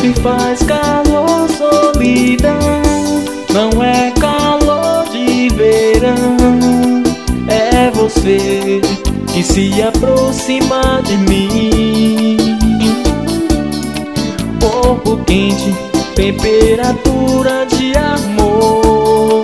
Se faz calor, solidão, não é calor de verão. É você que se aproxima de mim. Corpo quente, temperatura de amor.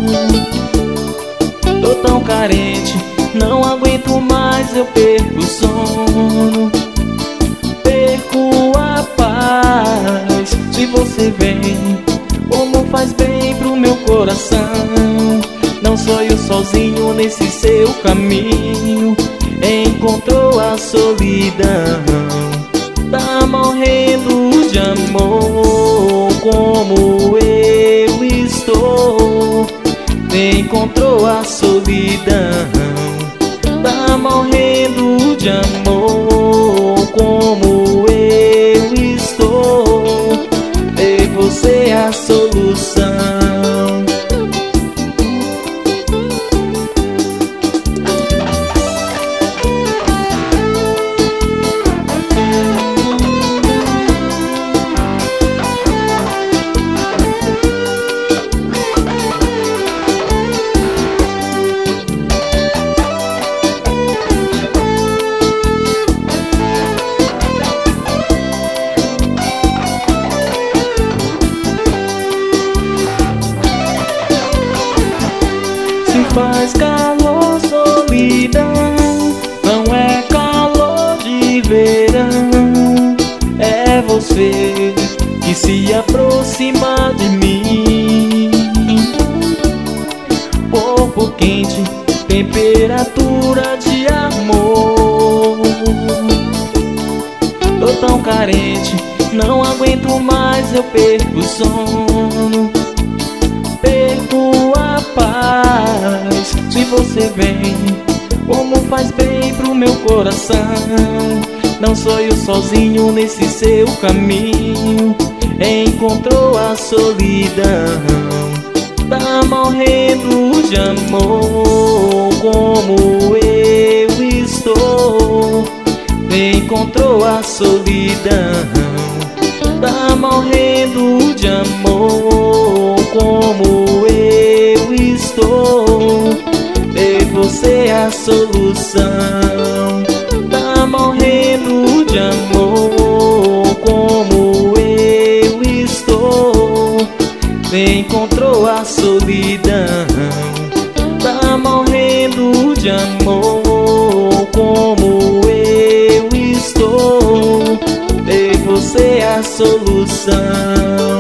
Tô tão carente, não aguento mais, eu perco o sono, perco a paz. Se você vem, como faz bem pro meu coração. Não sou eu sozinho nesse seu caminho. Encontrou a solidão, tá morrendo de amor como eu estou. Encontrou a solidão, tá morrendo de amor como eu estou. E você é a solução. Se faz calor, solidão, não é calor de verão. É você que se aproxima de mim. Corpo quente, temperatura de amor. Tô tão carente, não aguento mais, eu perco o sono, perco a paz. Se você vem, como faz bem pro meu coração. Não sou eu sozinho nesse seu caminho. Encontrou a solidão, tá morrendo de amor como eu estou. Encontrou a solidão, tá morrendo de amor como eu estou. E você é a solução. Tá morrendo de amor como eu estou. Encontrou a solidão, tá morrendo de amor como eu estou. E você é a solução.